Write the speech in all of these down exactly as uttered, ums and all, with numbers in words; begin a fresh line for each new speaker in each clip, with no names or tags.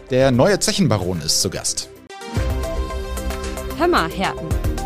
Der neue Zechenbaron ist zu Gast.
Hör mal, Herten.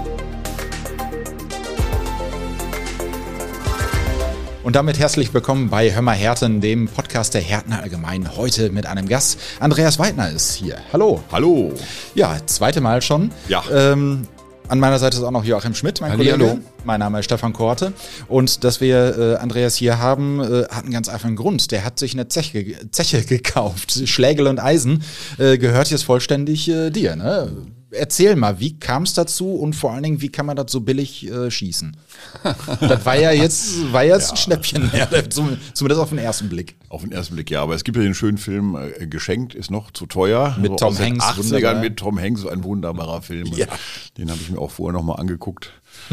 Und damit herzlich willkommen bei Hör mal Herten, dem Podcast der Herten allgemein. Heute mit einem Gast. Andreas Weidner ist hier. Hallo.
Hallo.
Ja, zweite Mal schon.
Ja.
Ähm, an meiner Seite ist auch noch Joachim Schmidt, mein
Halli,
Kollege.
hallo.
Mein Name ist Stefan Korte. Und dass wir äh, Andreas hier haben, äh, hat einen ganz einfachen Grund. Der hat sich eine Zeche, Zeche gekauft. Schlägel und Eisen äh, gehört jetzt vollständig äh, dir, ne? Erzähl mal, wie kam es dazu und vor allen Dingen, wie kann man das so billig äh, schießen? Das war ja jetzt, war jetzt ja. ein Schnäppchen, ja, zumindest auf den ersten Blick.
Auf den ersten Blick, ja. Aber es gibt ja den schönen Film äh, Geschenkt ist noch zu teuer.
Mit
so
Tom Hanks.
achtzigern mit Tom Hanks, so ein wunderbarer Film.
Ja.
Den habe ich mir auch vorher nochmal angeguckt.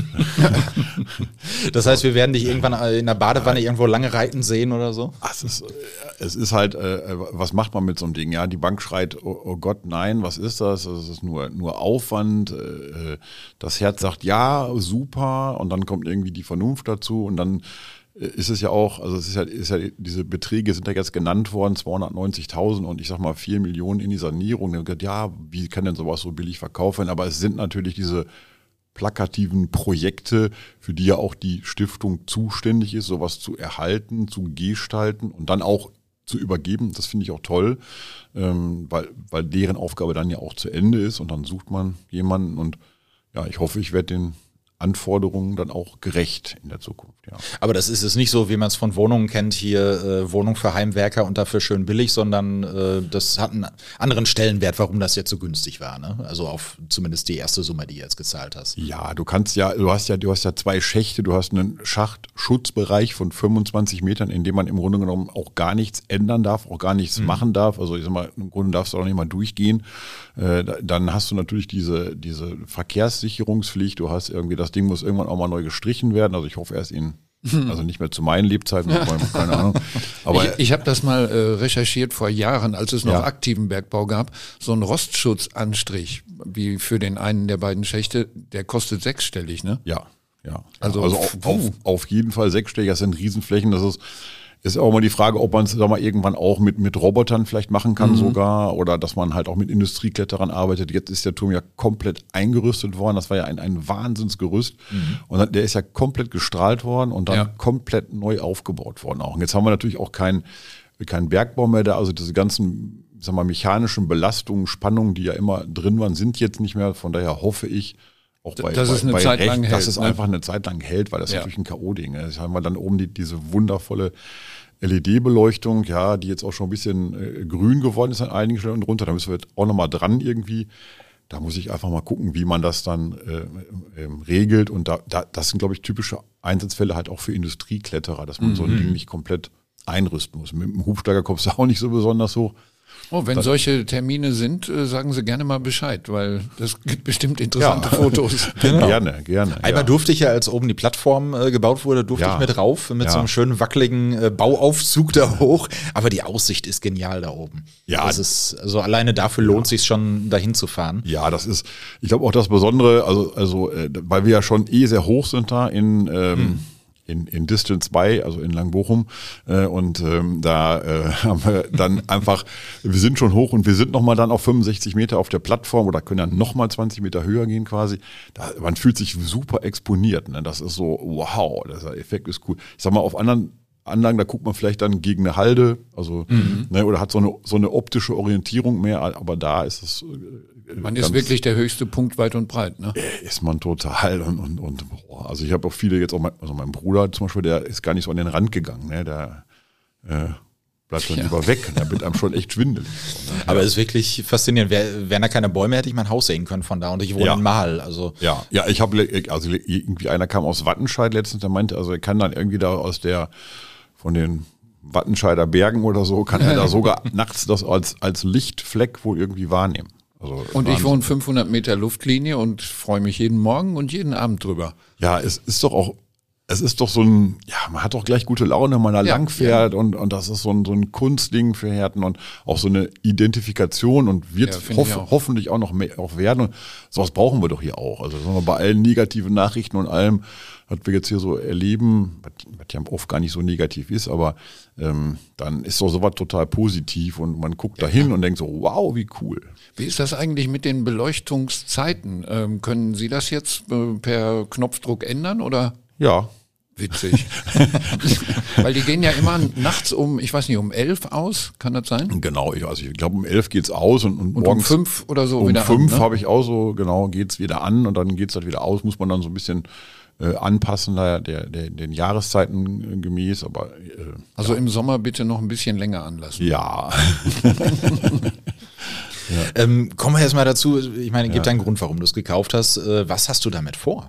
Das heißt, wir werden dich irgendwann in der Badewanne ja. irgendwo lange reiten sehen oder so?
Ach, es, ist, es ist halt, äh, was macht man mit so einem Ding? Ja, die Bank schreit, oh, oh Gott, nein, was ist das? Das ist nur, nur Aufwand. Äh, das Herz sagt, ja, super. Und dann kommt irgendwie die Vernunft dazu. Und dann ist es ja auch, also es ist ja, ist ja diese Beträge sind ja jetzt genannt worden, zweihundertneunzigtausend und ich sag mal vier Millionen in die Sanierung. Dann gesagt, ja, wie kann denn sowas so billig verkauft werden? Aber es sind natürlich diese plakativen Projekte, für die ja auch die Stiftung zuständig ist, sowas zu erhalten, zu gestalten und dann auch zu übergeben. Das finde ich auch toll, ähm, weil, weil deren Aufgabe dann ja auch zu Ende ist und dann sucht man jemanden und ja, ich hoffe, ich werde den Anforderungen dann auch gerecht in der Zukunft. Ja.
Aber das ist es nicht so, wie man es von Wohnungen kennt, hier äh, Wohnung für Heimwerker und dafür schön billig, sondern äh, das hat einen anderen Stellenwert, warum das jetzt so günstig war. Ne? Also auf zumindest die erste Summe, die du jetzt gezahlt hast.
Ja, du kannst ja, du hast ja, du hast ja zwei Schächte, du hast einen Schachtschutzbereich von fünfundzwanzig Metern, in dem man im Grunde genommen auch gar nichts ändern darf, auch gar nichts mhm. machen darf. Also ich sag mal, im Grunde darfst du auch nicht mal durchgehen. Äh, dann hast du natürlich diese, diese Verkehrssicherungspflicht, du hast irgendwie das Ding muss irgendwann auch mal neu gestrichen werden. Also ich hoffe erst in, also nicht mehr zu meinen Lebzeiten, keine Ahnung. Aber
ich ich habe das mal äh, recherchiert vor Jahren, als es noch
ja.
aktiven Bergbau gab. So ein Rostschutzanstrich, wie für den einen der beiden Schächte, der kostet sechsstellig, ne?
Ja, ja.
Also,
also auf, auf, auf jeden Fall sechsstellig, das sind Riesenflächen, das ist Ist auch mal die Frage, ob man es mal irgendwann auch mit, mit Robotern vielleicht machen kann mhm. sogar oder dass man halt auch mit Industriekletterern arbeitet. Jetzt ist der Turm ja komplett eingerüstet worden. Das war ja ein, ein Wahnsinnsgerüst. Mhm. Und dann, der ist ja komplett gestrahlt worden und dann ja. komplett neu aufgebaut worden auch. Und jetzt haben wir natürlich auch keinen kein Bergbau mehr da. Also diese ganzen, sag mal, mechanischen Belastungen, Spannungen, die ja immer drin waren, sind jetzt nicht mehr. Von daher hoffe ich, auch bei,
dass
bei,
es eine
bei
Zeit
Recht,
lang hält,
dass es
ne?
einfach eine Zeit lang hält, weil das
ja.
natürlich ein K O-Ding ist. Haben wir dann oben die, diese wundervolle L E D-Beleuchtung, ja, die jetzt auch schon ein bisschen äh, grün geworden ist an einigen Stellen und runter. Da müssen wir jetzt auch nochmal dran irgendwie. Da muss ich einfach mal gucken, wie man das dann äh, äh, regelt. Und da, da, das sind, glaube ich, typische Einsatzfälle halt auch für Industriekletterer, dass man mhm. so ein Ding nicht komplett einrüsten muss. Mit dem Hubsteiger kommst du auch nicht so besonders hoch.
Oh, wenn
das,
solche Termine sind, äh, sagen Sie gerne mal Bescheid, weil das gibt bestimmt interessante
ja.
Fotos.
Genau. Gerne, gerne.
Einmal
ja.
durfte ich ja, als oben die Plattform äh, gebaut wurde, durfte
ja.
ich mit rauf, mit
ja.
so einem schönen wackeligen äh, Bauaufzug da hoch. Aber die Aussicht ist genial da oben. Ja. Das ist, also alleine dafür lohnt ja. sich schon, dahin zu fahren.
Ja, das ist, ich glaube auch das Besondere, also, also äh, weil wir ja schon eh sehr hoch sind da in ähm, hm. In, in Distance zwei, also in Langbochum. Äh, und ähm, da äh, haben wir dann einfach, wir sind schon hoch und wir sind nochmal dann auf fünfundsechzig Meter auf der Plattform oder können dann nochmal zwanzig Meter höher gehen quasi. Da, man fühlt sich super exponiert. Ne? Das ist so, wow, der Effekt ist cool. Ich sag mal, auf anderen Anlagen, da guckt man vielleicht dann gegen eine Halde, also mhm. ne, oder hat so eine, so eine optische Orientierung mehr, aber da ist es äh,
Man ist wirklich der höchste Punkt weit und breit, ne?
Ist man total und, und, und boah, also ich habe auch viele jetzt auch, mein, also mein Bruder zum Beispiel, der ist gar nicht so an den Rand gegangen, ne, der äh, bleibt dann ja. lieber weg, da wird einem schon echt schwindelig.
Aber es ist wirklich faszinierend, Wär, wären da keine Bäume, hätte ich mein Haus sehen können von da und ich wohne
ja.
in Mahl, also.
Ja, ja, ich habe, also irgendwie einer kam aus Wattenscheid letztens, der meinte, also er kann dann irgendwie da aus der, von den Wattenscheider Bergen oder so, kann er da sogar nachts das als, als Lichtfleck wohl irgendwie wahrnehmen. Also
und ich wohne fünfhundert Meter Luftlinie und freue mich jeden Morgen und jeden Abend drüber.
Ja, es ist doch auch, es ist doch so ein, ja, man hat doch gleich gute Laune, wenn man da
Ja,
lang fährt und, und das ist so ein, so ein Kunstding für Herten und auch so eine Identifikation und wird
Ja, finde ich
hoff,
auch.
hoffentlich auch noch mehr, auch werden und sowas brauchen wir doch hier auch. Also sagen wir, bei allen negativen Nachrichten und allem, was wir jetzt hier so erleben, was, was ja oft gar nicht so negativ ist, aber ähm, dann ist doch sowas total positiv und man guckt da hin und denkt so, wow, wie cool.
Wie ist das eigentlich mit den Beleuchtungszeiten? Ähm, können Sie das jetzt äh, per Knopfdruck ändern oder?
Ja.
Witzig. Weil die gehen ja immer nachts um, ich weiß nicht, um elf aus, kann das sein?
Genau, ich, also ich glaube um elf geht's aus und, und,
Und
morgens
um fünf oder so
um
wieder
fünf
an, ne?
habe ich auch so, genau, geht's wieder an und dann geht's halt wieder aus, muss man dann so ein bisschen äh, anpassen, da der, der, den Jahreszeiten äh, gemäß, aber äh,
Also im Sommer bitte noch ein bisschen länger anlassen.
ja.
Ähm, kommen wir jetzt mal dazu, ich meine, gibt einen Grund, warum du es gekauft hast. Äh, was hast du damit vor?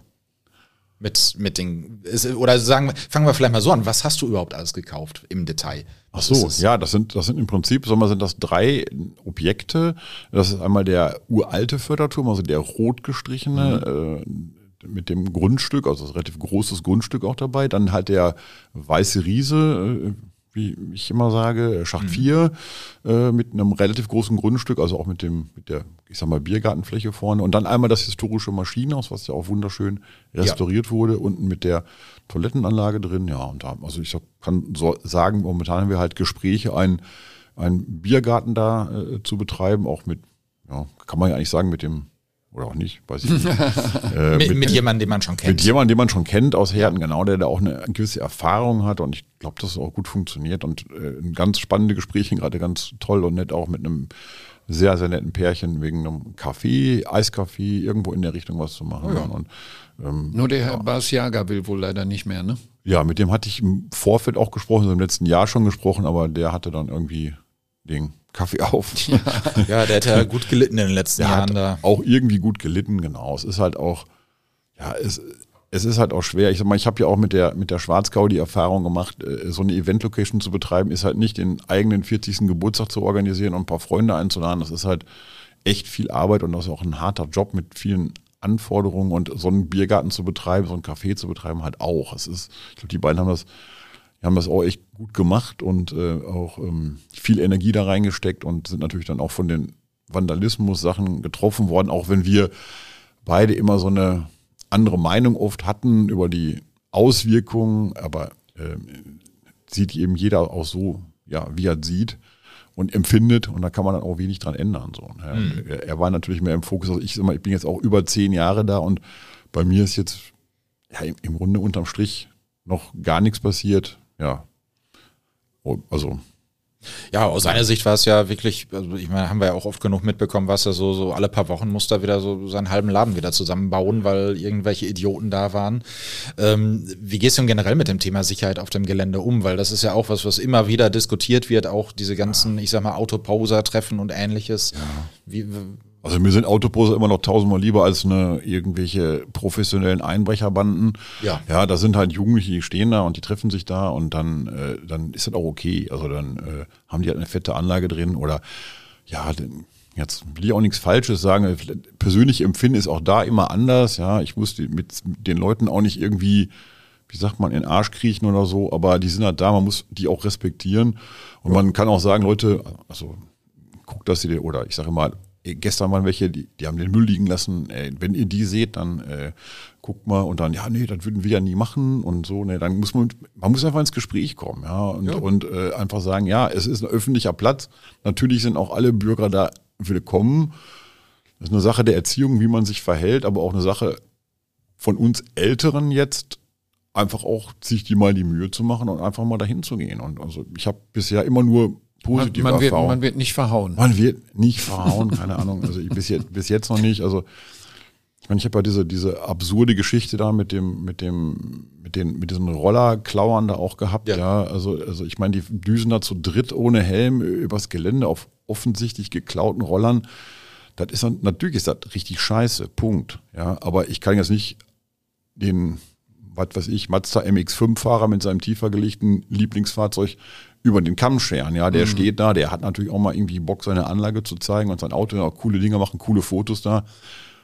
Mit, mit den, ist, oder sagen wir, fangen wir vielleicht mal so an, was hast du überhaupt alles gekauft im Detail?
Ach
Was
so,
ist es?
ja, das sind, das sind im Prinzip, sagen wir, sind das drei Objekte. Das ist einmal der uralte Förderturm, also der rot gestrichene, äh, mit dem Grundstück, also das relativ großes Grundstück auch dabei. Dann halt der weiße Riese, äh, wie ich immer sage, Schacht vier, äh, mit einem relativ großen Grundstück, also auch mit dem, mit der, ich sag mal, Biergartenfläche vorne. Und dann einmal das historische Maschinenhaus, was ja auch wunderschön restauriert wurde, unten mit der Toilettenanlage drin. Ja, und da, also ich kann so sagen, momentan haben wir halt Gespräche, einen, einen Biergarten da äh, zu betreiben, auch mit, ja, kann man ja eigentlich sagen, mit dem, oder auch nicht, weiß ich nicht. äh,
Mit, mit jemandem, den man schon kennt.
Mit jemandem, den man schon kennt aus Herten, genau, der da auch eine gewisse Erfahrung hat und ich glaube, dass es auch gut funktioniert und äh, ein ganz spannende Gespräche, gerade ganz toll und nett, auch mit einem sehr, sehr netten Pärchen wegen einem Kaffee, Eiskaffee, irgendwo in der Richtung was zu machen.
ja.
Und, ähm,
Nur der Herr Basiaga will wohl leider nicht mehr, ne?
ja, mit dem hatte ich im Vorfeld auch gesprochen, so im letzten Jahr schon gesprochen, aber der hatte dann irgendwie den Kaffee auf.
Ja, der hat ja gut gelitten in den letzten
Der
Jahren
hat
da.
auch irgendwie gut gelitten, genau. Es ist halt auch, ja, es, es ist halt auch schwer. Ich sag mal, ich habe ja auch mit der, mit der Schwarzgau die Erfahrung gemacht, äh, so eine Event-Location zu betreiben, ist halt nicht den eigenen vierzigsten Geburtstag zu organisieren und ein paar Freunde einzuladen. Das ist halt echt viel Arbeit und das ist auch ein harter Job mit vielen Anforderungen und so einen Biergarten zu betreiben, so ein Café zu betreiben halt auch. Es ist, ich glaube, die beiden haben das Die haben das auch echt gut gemacht und äh, auch ähm, viel Energie da reingesteckt und sind natürlich dann auch von den Vandalismus-Sachen getroffen worden, auch wenn wir beide immer so eine andere Meinung oft hatten über die Auswirkungen, aber äh, sieht eben jeder auch so, ja, wie er sieht und empfindet und da kann man dann auch wenig dran ändern. So. Ja, mhm. er, er war natürlich mehr im Fokus, also ich sag mal, ich bin jetzt auch über zehn Jahre da und bei mir ist jetzt ja, im, im Grunde unterm Strich noch gar nichts passiert. Ja, also.
Ja, aus seiner Sicht war es ja wirklich, also ich meine, haben wir ja auch oft genug mitbekommen, was er so, so alle paar Wochen muss da wieder so seinen halben Laden wieder zusammenbauen, weil irgendwelche Idioten da waren. Ähm, wie gehst du denn generell mit dem Thema Sicherheit auf dem Gelände um? Weil das ist ja auch was, was immer wieder diskutiert wird, auch diese ganzen, ich sag mal, Autoposer-Treffen und ähnliches.
Ja.
Wie,
Also mir sind Autoposer immer noch tausendmal lieber als eine irgendwelche professionellen Einbrecherbanden.
Ja.
Ja, da sind halt Jugendliche, die stehen da und die treffen sich da und dann, äh, dann ist das auch okay. Also dann äh, haben die halt eine fette Anlage drin oder ja, jetzt will ich auch nichts Falsches sagen. Persönlich Empfinden ist auch da immer anders. Ja, ich muss die, mit den Leuten auch nicht irgendwie, wie sagt man, in den Arsch kriechen oder so, aber die sind halt da, man muss die auch respektieren. Und man kann auch sagen, Leute, also guckt, dass ihr, oder ich sage mal, gestern waren welche, die, die haben den Müll liegen lassen. Ey, wenn ihr die seht, dann äh, guckt mal und dann, ja, nee, das würden wir ja nie machen und so. Nee, dann muss man, man muss einfach ins Gespräch kommen, ja, und,
Ja.
und äh, einfach sagen, ja, es ist ein öffentlicher Platz. Natürlich sind auch alle Bürger da willkommen. Das ist eine Sache der Erziehung, wie man sich verhält, aber auch eine Sache von uns Älteren jetzt, einfach auch sich die mal die Mühe zu machen und einfach mal dahin zu gehen. Und also ich habe bisher immer nur positive
Man, man, wird,
Erfahrungen.
man wird nicht verhauen.
Man wird nicht verhauen, keine Ahnung. Also ich, bis, jetzt, bis jetzt noch nicht. Also ich meine, ich habe ja diese, diese absurde Geschichte da mit dem, mit dem, mit den, mit diesen Rollerklauern da auch gehabt.
Ja.
Ja, also, also ich meine, die düsen da zu dritt ohne Helm übers Gelände auf offensichtlich geklauten Rollern. Das ist dann, natürlich ist das richtig scheiße. Punkt. Ja, aber ich kann jetzt nicht den, was weiß ich, Mazda M X fünf Fahrer mit seinem tiefer gelegten Lieblingsfahrzeug über den Kamm scheren, ja, der mhm. steht da, der hat natürlich auch mal irgendwie Bock, seine Anlage zu zeigen und sein Auto, ja, coole Dinge machen, coole Fotos da.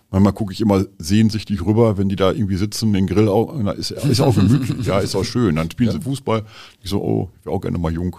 Manchmal gucke ich immer sehnsüchtig rüber, wenn die da irgendwie sitzen, den Grill auch, na, ist, ist auch gemütlich, ja, ist auch schön. Dann spielen ja. sie Fußball. Ich so, oh, ich wäre auch gerne mal jung.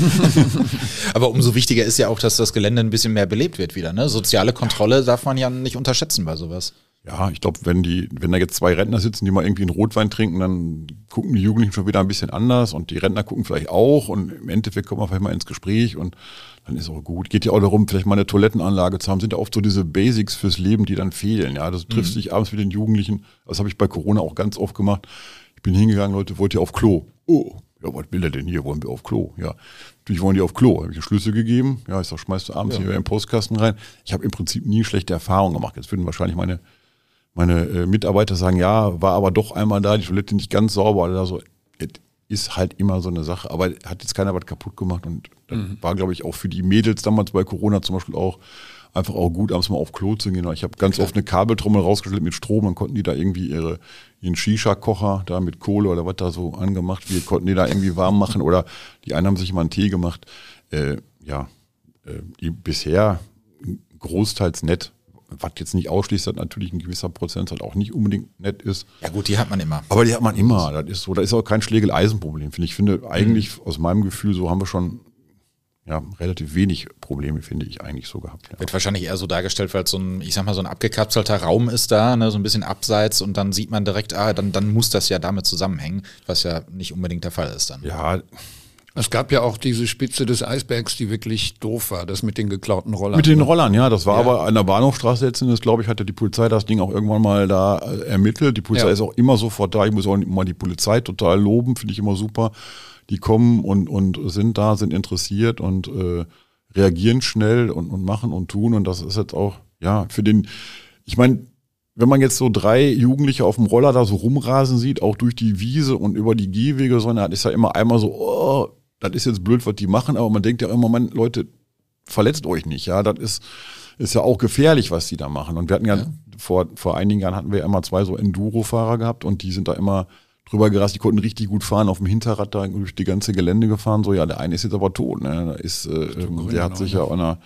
Aber umso wichtiger ist ja auch, dass das Gelände ein bisschen mehr belebt wird wieder. Ne? Soziale Kontrolle darf man ja nicht unterschätzen bei sowas.
Ja, ich glaube, wenn die, wenn da jetzt zwei Rentner sitzen, die mal irgendwie einen Rotwein trinken, dann gucken die Jugendlichen schon wieder ein bisschen anders und die Rentner gucken vielleicht auch und im Endeffekt kommen wir vielleicht mal ins Gespräch und dann ist auch gut. Geht ja auch darum, vielleicht mal eine Toilettenanlage zu haben. Sind ja oft so diese Basics fürs Leben, die dann fehlen. Ja, das trifft sich abends mit den Jugendlichen. Das habe ich bei Corona auch ganz oft gemacht. Ich bin hingegangen, Leute, wollt ihr auf Klo? Oh, ja, was will er denn hier? Wollen wir auf Klo? Ja, natürlich wollen die auf Klo. Habe ich einen Schlüssel gegeben. Ja, ich sag, schmeißt du abends ja. hier in den Postkasten rein. Ich habe im Prinzip nie schlechte Erfahrungen gemacht. Jetzt würden wahrscheinlich meine meine äh, Mitarbeiter sagen, ja, war aber doch einmal da, die Toilette nicht ganz sauber oder so. Es ist halt immer so eine Sache, aber hat jetzt keiner was kaputt gemacht und dann mhm. war, glaube ich, auch für die Mädels damals bei Corona zum Beispiel auch einfach auch gut, abends mal auf Klo zu gehen. Ich habe ganz Klar. oft eine Kabeltrommel rausgestellt mit Strom, dann konnten die da irgendwie ihre, ihren Shisha-Kocher da mit Kohle oder was da so angemacht wird, konnten die da irgendwie warm machen oder die einen haben sich mal einen Tee gemacht. Äh, ja, äh, die bisher großteils nett. Was jetzt nicht ausschließt, dass natürlich ein gewisser Prozentsatz auch nicht unbedingt nett ist.
Ja gut, die hat man immer.
Aber die hat man immer. Das ist so, da ist auch kein Schlägel-Eisen-Problem. Finde ich, finde eigentlich mhm. aus meinem Gefühl, so haben wir schon ja, relativ wenig Probleme, finde ich, eigentlich so gehabt. Ja.
Wird wahrscheinlich eher so dargestellt, weil es so ein, ich sag mal, so ein abgekapselter Raum ist da, ne, so ein bisschen abseits und dann sieht man direkt, ah, dann, dann muss das ja damit zusammenhängen, was ja nicht unbedingt der Fall ist dann.
Ja.
Es gab ja auch diese Spitze des Eisbergs, die wirklich doof war, das mit den geklauten Rollern.
Mit den Rollern, ja, das war ja. aber an der Bahnhofstraße letztendlich, glaube ich, hatte die Polizei das Ding auch irgendwann mal da ermittelt. Die Polizei ja. ist auch immer sofort da. Ich muss auch mal die Polizei total loben, finde ich immer super. Die kommen und, und sind da, sind interessiert und äh, reagieren schnell und, und machen und tun. Und das ist jetzt auch, ja, für den, ich meine, wenn man jetzt so drei Jugendliche auf dem Roller da so rumrasen sieht, auch durch die Wiese und über die Gehwege, sondern ist ja immer einmal so, oh, das ist jetzt blöd, was die machen, aber man denkt ja immer, man, Leute, verletzt euch nicht, ja, das ist, ist ja auch gefährlich, was die da machen. Und wir hatten ja, ja. vor, vor einigen Jahren hatten wir ja immer zwei so Enduro-Fahrer gehabt und die sind da immer drüber gerast, die konnten richtig gut fahren, auf dem Hinterrad da durch die ganze Gelände gefahren, so, ja, der eine ist jetzt aber tot, ne, da ist, äh, der hat sich ja auch einer,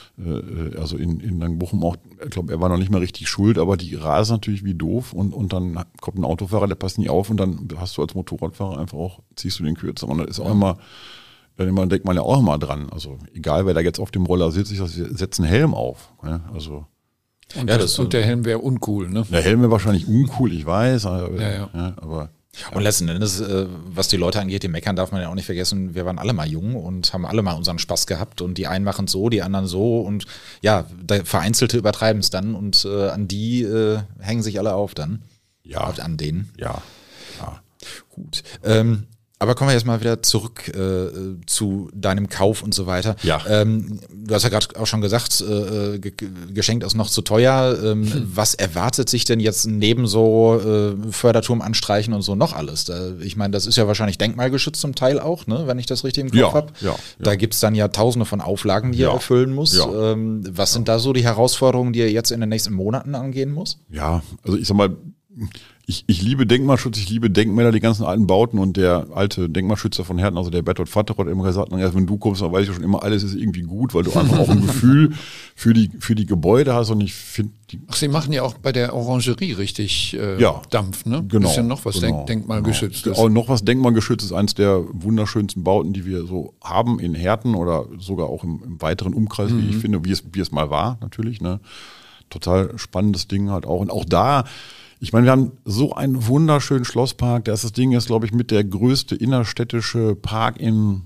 also in, in Langbochum auch, ich glaube, er war noch nicht mal richtig schuld, aber die rasen natürlich wie doof und, und dann kommt ein Autofahrer, der passt nicht auf und dann hast du als Motorradfahrer einfach auch, ziehst du den kürzer und das ist auch immer, dann immer, denkt man ja auch immer dran, also egal, wer da jetzt auf dem Roller sitzt, ich setze einen Helm auf, ne? Also.
Und, ja, das, und der Helm wäre uncool, ne?
Der Helm wäre wahrscheinlich uncool, ich weiß, aber,
ja, ja.
Ja, aber
und letzten Endes, was die Leute angeht, die meckern darf man ja auch nicht vergessen, wir waren alle mal jung und haben alle mal unseren Spaß gehabt und die einen machen es so, die anderen so und ja, Vereinzelte übertreiben es dann und äh, an die äh, hängen sich alle auf dann.
Ja.
An denen.
Ja. Ja.
Gut. Ähm, aber kommen wir jetzt mal wieder zurück äh, zu deinem Kauf und so weiter.
Ja.
Ähm, du hast ja gerade auch schon gesagt, äh, ge- geschenkt ist noch zu teuer. Ähm, hm. Was erwartet sich denn jetzt neben so äh, Förderturm anstreichen und so noch alles? Da, ich meine, das ist ja wahrscheinlich denkmalgeschützt zum Teil auch, ne, wenn ich das richtig im Kopf
ja,
habe.
Ja, ja.
Da gibt's dann ja tausende von Auflagen, die
ja.
ihr erfüllen muss.
Ja.
Ähm, was sind da so die Herausforderungen, die ihr jetzt in den nächsten Monaten angehen muss?
Ja, also ich sag mal, Ich, ich liebe Denkmalschutz, ich liebe Denkmäler, die ganzen alten Bauten und der alte Denkmalschützer von Herten, also der Bertolt Vater, hat immer gesagt, na, wenn du kommst, dann weiß ich schon immer, alles ist irgendwie gut, weil du einfach auch ein Gefühl für die, für die Gebäude hast und ich finde die.
Ach, Sie machen ja auch bei der Orangerie richtig äh,
ja,
Dampf, ne?
Genau.
Das ist ja noch was
genau,
denk, denkmalgeschütztes.
Genau. Auch noch was denkmalgeschütztes, eins der wunderschönsten Bauten, die wir so haben in Herten oder sogar auch im, im weiteren Umkreis, mhm. wie ich finde, wie es, wie es mal war, natürlich, ne? Total spannendes Ding halt auch. Und auch da, ich meine, wir haben so einen wunderschönen Schlosspark. Das, das Ding ist, glaube ich, mit der größte innerstädtische Park in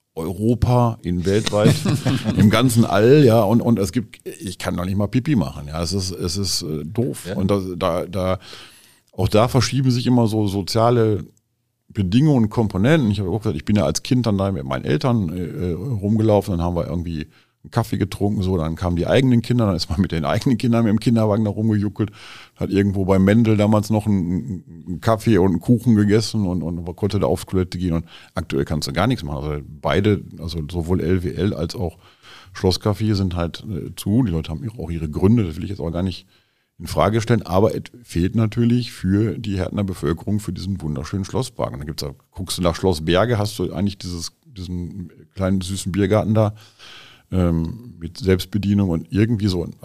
Europa, in weltweit, im ganzen All, ja. Und, und es gibt, ich kann doch nicht mal Pipi machen, ja. Es ist, es ist äh, doof. Ja. Und da, da, da, auch da verschieben sich immer so soziale Bedingungen und Komponenten. Ich habe auch gesagt, ich bin ja als Kind dann da mit meinen Eltern äh, rumgelaufen, dann haben wir irgendwie einen Kaffee getrunken, so, dann kamen die eigenen Kinder, dann ist man mit den eigenen Kindern mit dem Kinderwagen da rumgejuckelt, hat irgendwo bei Mendel damals noch einen, einen Kaffee und einen Kuchen gegessen und, und konnte da auf Toilette gehen und aktuell kannst du gar nichts machen. Also beide, also sowohl L W L als auch Schlosscafé sind halt äh, zu, die Leute haben auch ihre Gründe, das will ich jetzt auch gar nicht in Frage stellen, aber es fehlt natürlich für die Hertener Bevölkerung für diesen wunderschönen Schlosspark. Und da gibt's da, guckst du nach Schloss Berge, hast du eigentlich dieses, diesen kleinen süßen Biergarten da, mit Selbstbedienung und irgendwie so, also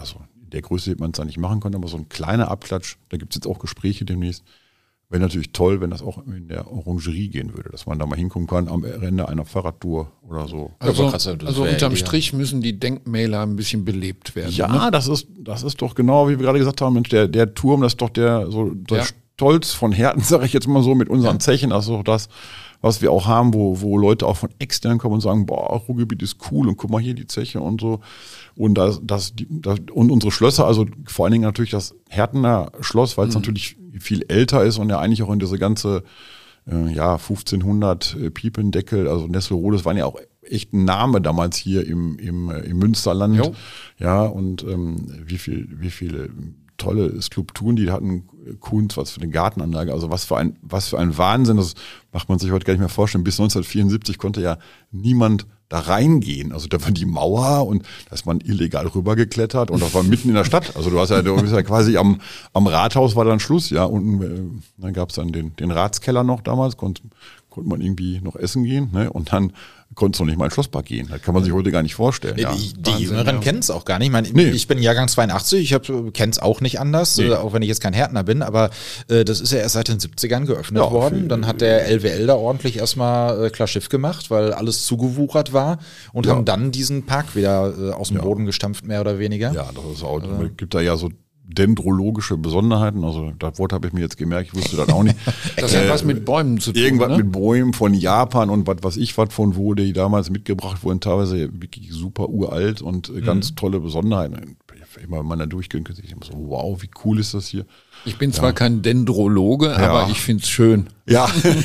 der Größe hätte man es da nicht machen können, aber so ein kleiner Abklatsch, da gibt es jetzt auch Gespräche demnächst. Wäre natürlich toll, wenn das auch in der Orangerie gehen würde, dass man da mal hinkommen kann am Ende einer Fahrradtour oder so.
Also,
Ja, also
also unterm Strich müssen die Denkmäler ein bisschen belebt werden.
Ja,
ne?
das ist, das ist doch genau, wie wir gerade gesagt haben, Mensch, der, der Turm, das ist doch der, so, der
Ja.
Stolz von Herten, sage ich jetzt mal so, mit unseren Zechen, das ist doch das, was wir auch haben, wo, wo Leute auch von extern kommen und sagen, boah, Ruhrgebiet ist cool und guck mal hier die Zeche und so. Und das, das, die, das und unsere Schlösser, also vor allen Dingen natürlich das Hertener Schloss, weil es
Mhm.
natürlich viel älter ist und ja eigentlich auch in diese ganze, äh, ja, fünfzehnhundert äh, Piependeckel, also Nesselrode, das waren ja auch echt ein Name damals hier im, im, äh, im Münsterland.
Jo.
Ja, und ähm, wie viel, wie viele tolle Skulpturen, die hatten, Kunst, was für eine Gartenanlage, also was für ein, was für ein Wahnsinn, das macht man sich heute gar nicht mehr vorstellen. Bis neunzehnhundertvierundsiebzig konnte ja niemand da reingehen. Also da war die Mauer und da ist man illegal rübergeklettert und das war mitten in der Stadt. Also du hast ja, du bist ja quasi am, am Rathaus war dann Schluss, ja. Und äh, dann gab es dann den, den Ratskeller noch damals, konnte, konnte man irgendwie noch essen gehen, ne? Und dann konntest du noch nicht mal in den Schlosspark gehen. Das kann man sich heute gar nicht vorstellen.
Nee,
Ja.
die die
Wahnsinn,
Jüngeren
ja.
kennen es auch gar nicht. Ich, meine,
Nee.
ich bin Jahrgang zweiundachtzig, ich kenne es auch nicht anders,
Nee.
äh, auch wenn ich jetzt kein Härtner bin, aber äh, das ist ja erst seit den siebzigern geöffnet
Ja,
worden.
für-
Dann hat der L W L da ordentlich erstmal äh, klar Schiff gemacht, weil alles zugewuchert war und
Ja.
haben dann diesen Park wieder äh, aus dem
Ja.
Boden gestampft, mehr oder weniger.
Ja, das ist auch, es gibt da ja so dendrologische Besonderheiten, also das Wort habe ich mir jetzt gemerkt, ich wusste das auch nicht.
Das hat was mit Bäumen zu tun.
Irgendwas
ne?
mit Bäumen von Japan und was weiß ich was von wo, die damals mitgebracht wurden, teilweise wirklich super uralt und äh, ganz tolle Besonderheiten. Immer wenn man da durchgehen könnte, ich immer so, wow, wie cool ist das hier.
Ich bin zwar kein Dendrologe, aber ich finde es schön.
Ja,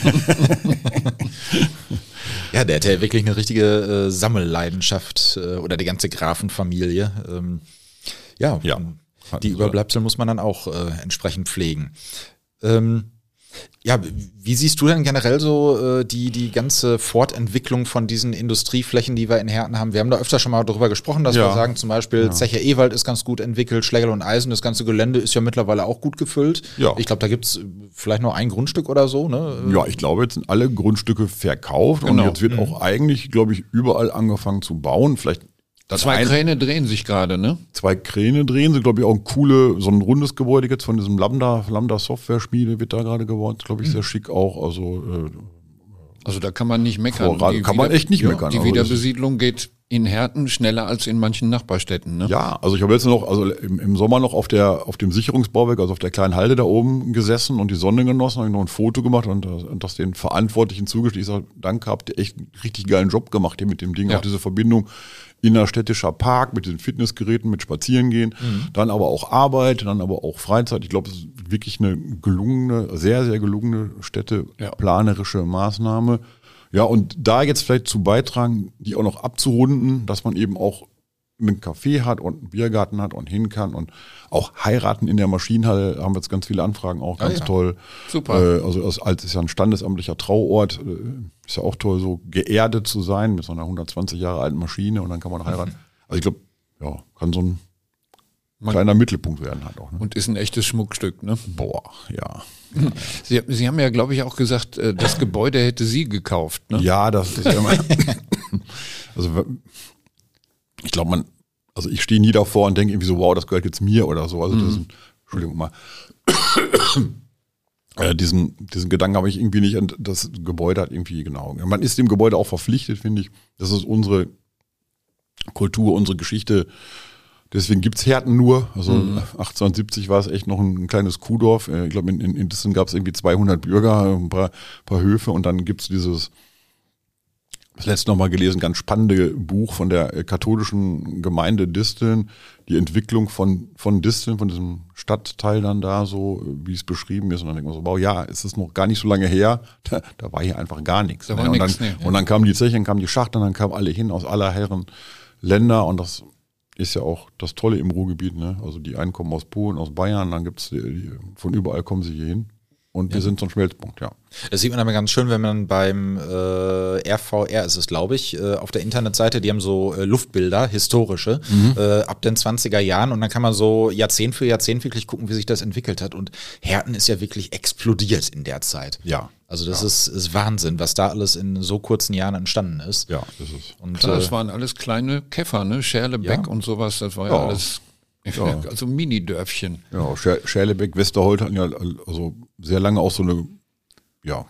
Ja, der hat ja wirklich eine richtige äh, Sammelleidenschaft äh, oder die ganze Grafenfamilie. Ähm, ja,
Ja.
und
Hatten
die
sie.
Überbleibsel muss man dann auch äh, entsprechend pflegen. Ähm, ja, wie siehst du denn generell so äh, die, die ganze Fortentwicklung von diesen Industrieflächen, die wir in Herten haben? Wir haben da öfter schon mal drüber gesprochen, dass
Ja.
wir sagen, zum Beispiel Zeche Ewald ist ganz gut entwickelt, Schlegel und Eisen, das ganze Gelände ist ja mittlerweile auch gut gefüllt.
Ja.
Ich glaube, da gibt's vielleicht noch ein Grundstück oder so, ne?
ja, ich glaube, jetzt sind alle Grundstücke verkauft
Genau.
und jetzt wird auch eigentlich, glaube ich, überall angefangen zu bauen. Vielleicht das
Zwei
ein-
Kräne drehen sich gerade, ne?
Zwei Kräne drehen sie, glaube ich, auch ein coole, so ein rundes Gebäude jetzt von diesem Lambda, Lambda Software Schmiede wird da gerade geworden, glaube ich, sehr schick auch. Also äh,
Also da kann man nicht meckern.
Vorrat-
Die
kann man echt nicht
ja,
meckern,
Die
aber das-
Wiederbesiedlung geht in Herten schneller als in manchen Nachbarstädten, ne?
ja, also ich habe jetzt noch, also im, im Sommer noch auf der auf dem Sicherungsbauwerk, also auf der kleinen Halde da oben gesessen und die Sonne genossen, habe ich noch ein Foto gemacht und, das- und das den Verantwortlichen zugeschickt. Ich sage, danke, habt ihr echt einen richtig geilen Job gemacht hier mit dem Ding,
Ja.
auch diese Verbindung innerstädtischer Park mit den Fitnessgeräten, mit Spazierengehen, dann aber auch Arbeit, dann aber auch Freizeit. Ich glaube, es ist wirklich eine gelungene, sehr, sehr gelungene städteplanerische Maßnahme. Ja, und da jetzt vielleicht zu beitragen, die auch noch abzurunden, dass man eben auch einen Café hat und einen Biergarten hat und hin kann und auch heiraten in der Maschinenhalle, haben wir jetzt ganz viele Anfragen auch, ganz
ja.
toll.
Super.
Äh, also als, als ist ja ein standesamtlicher Trauort, äh, ist ja auch toll, so geerdet zu sein mit so einer hundertzwanzig Jahre alten Maschine und dann kann man heiraten. Also ich glaube, ja, kann so ein
Man-
kleiner Mittelpunkt werden halt auch. Ne?
Und ist ein echtes Schmuckstück, ne?
Boah, ja.
Sie, Sie haben ja, glaube ich, auch gesagt, äh, das Gebäude hätte Sie gekauft, ne?
Ja, das ist ja immer. Also ich glaube, man, also ich stehe nie davor und denke irgendwie so, wow, das gehört jetzt mir oder so. Also das ist, Entschuldigung mal. Äh, diesen, diesen Gedanken habe ich irgendwie nicht. Und das Gebäude hat irgendwie, genau. Man ist dem Gebäude auch verpflichtet, finde ich. Das ist unsere Kultur, unsere Geschichte. Deswegen gibt's Herten nur. Also achtzehnhundertsiebzig war es echt noch ein, ein kleines Kuhdorf. Äh, Ich glaube, in, in, in Dissen gab es irgendwie zweihundert Bürger, ein paar, paar Höfe und dann gibt's dieses, das letzte noch mal gelesen, ganz spannende Buch von der äh, katholischen Gemeinde Disteln, die Entwicklung von, von Disteln, von diesem Stadtteil dann da so, äh, wie es beschrieben ist. Und dann denkt man so, wow, ja, es ist noch gar nicht so lange her, da, da war hier einfach gar nichts.
Da
ne?
war
und,
nix,
dann,
nee.
und dann kamen die Zechen, dann kamen die Schachten, dann kamen alle hin aus aller Herren Länder und das ist ja auch das Tolle im Ruhrgebiet, ne? Also die einen kommen aus Polen, aus Bayern, dann gibt's die, die, von überall kommen sie hier hin. Und wir sind so ein Schmelzpunkt, ja.
Das sieht man aber ganz schön, wenn man beim äh, R V R ist es, glaube ich, äh, auf der Internetseite, die haben so äh, Luftbilder, historische, äh, ab den zwanziger Jahren und dann kann man so Jahrzehnt für Jahrzehnt wirklich gucken, wie sich das entwickelt hat. Und Herten ist ja wirklich explodiert in der Zeit.
Ja.
Also das ist, ist Wahnsinn, was da alles in so kurzen Jahren entstanden ist.
Ja, das ist.
Und
Klar,
äh,
das waren alles kleine Käfer, ne? Scherle, Beck
Ja.
und sowas, das war ja,
Ja.
alles
Ja.
Also Mini-Dörfchen.
Ja, Scher- Scherlebeck, Westerholt hatten ja also sehr lange auch so eine ja,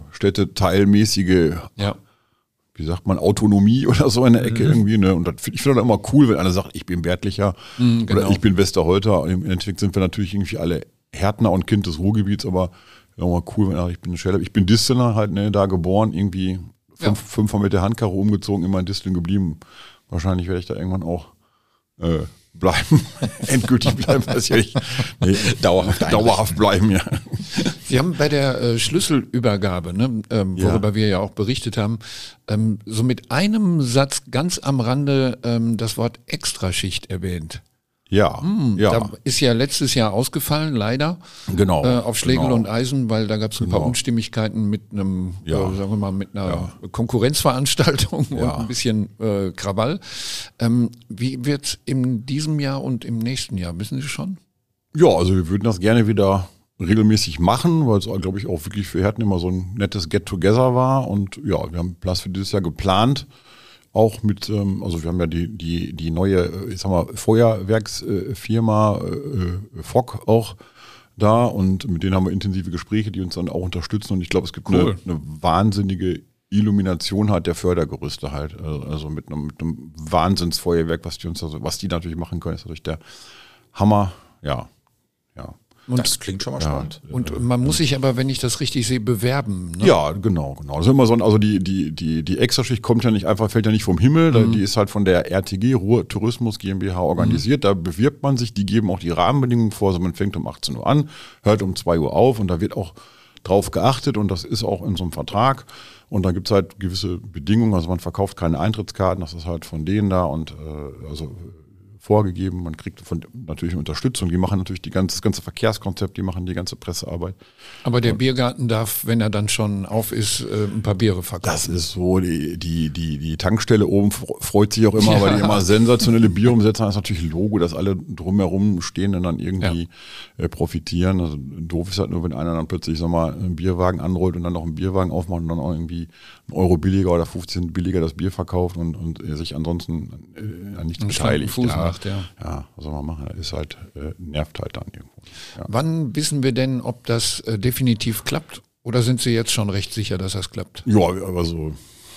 städteteilmäßige,
Ja.
wie sagt man, Autonomie oder so in der Ecke mhm. irgendwie. Ne? Und das, ich finde das immer cool, wenn einer sagt, ich bin Bärtlicher
Mhm, genau.
oder ich bin Westerholter. Im Endeffekt sind wir natürlich irgendwie alle Härtner und Kind des Ruhrgebiets, aber immer cool, wenn er sagt, ich bin Scherlebeck. Ich bin Disteler halt, ne, da geboren, irgendwie fünf, ja. fünfmal mit der Handkarre umgezogen, immer in Disteln geblieben. Wahrscheinlich werde ich da irgendwann auch äh, bleiben, endgültig bleiben, weiß ich nicht. Nee, dauerhaft, dauerhaft bleiben, ja.
Sie haben bei der äh, Schlüsselübergabe, ne, ähm, worüber ja. wir ja auch berichtet haben, ähm, so mit einem Satz ganz am Rande ähm, das Wort Extraschicht erwähnt.
Ja,
hm,
ja.
Da ist ja letztes Jahr ausgefallen, leider.
Genau.
Äh, auf Schlegel
genau.
und Eisen, weil da gab es ein
genau.
paar Unstimmigkeiten mit einem,
ja.
äh, sagen wir mal, mit einer
ja.
Konkurrenzveranstaltung
ja.
und ein bisschen äh, Krawall. Ähm, wie wird's in diesem Jahr und im nächsten Jahr? Wissen Sie schon?
Ja, also wir würden das gerne wieder regelmäßig machen, weil es, glaube ich, auch wirklich für Härten immer so ein nettes Get-Together war. Und ja, wir haben Platz für dieses Jahr geplant. Auch mit, ähm, also wir haben ja die, die, die neue, ich sag mal, Feuerwerksfirma äh, äh, Fock auch da und mit denen haben wir intensive Gespräche, die uns dann auch unterstützen und ich glaube, es gibt
cool.
eine, eine wahnsinnige Illumination halt der Fördergerüste halt, also mit einem, mit einem Wahnsinnsfeuerwerk, was die uns, also, was die natürlich machen können, ist natürlich der Hammer, ja, ja.
Und das klingt schon mal spannend.
Ja, und man muss sich aber, wenn ich das richtig sehe, bewerben. Ne?
Ja, genau, genau. Das ist immer so, also die, die, die, die Extraschicht kommt ja nicht einfach, fällt ja nicht vom Himmel. Mhm. Die ist halt von der R T G, Ruhr Tourismus GmbH, organisiert. Mhm. Da bewirbt man sich, die geben auch die Rahmenbedingungen vor. Also man fängt um achtzehn Uhr an, hört um zwei Uhr auf und da wird auch drauf geachtet und das ist auch in so einem Vertrag. Und da gibt es halt gewisse Bedingungen. Also man verkauft keine Eintrittskarten, das ist halt von denen da und äh, also vorgegeben, man kriegt von natürlich Unterstützung, die machen natürlich die ganze, das ganze Verkehrskonzept, die machen die ganze Pressearbeit.
Aber der Biergarten darf, wenn er dann schon auf ist, ein paar Biere verkaufen.
Das ist so, die, die, die, die Tankstelle oben freut sich auch immer, ja. weil die immer sensationelle Biere umsetzen. Das ist natürlich Logo, dass alle drumherum stehen und dann irgendwie ja. profitieren. Also doof ist halt nur, wenn einer dann plötzlich, sag mal, einen Bierwagen anrollt und dann noch einen Bierwagen aufmacht und dann auch irgendwie einen Euro billiger oder fünfzehn Cent billiger das Bier verkauft und, und sich ansonsten an nichts beteiligt.
Ja. Ja.
ja, was soll man machen? Das ist halt, äh, nervt halt dann irgendwo. Ja.
Wann wissen wir denn, ob das äh, definitiv klappt? Oder sind Sie jetzt schon recht sicher, dass das klappt?
Ja, aber so,